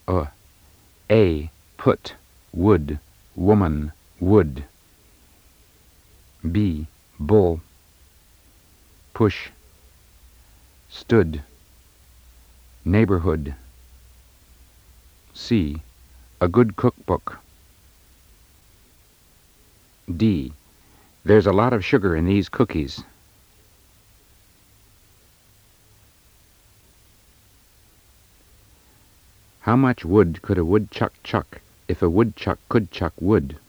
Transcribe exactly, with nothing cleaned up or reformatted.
Uh. A. Put. Would. Woman. Would. B. Bull. Push. Stood. Neighborhood. C. A good cookbook. D. There's a lot of sugar in these cookies. How much wood could a woodchuck chuck if a woodchuck could chuck wood?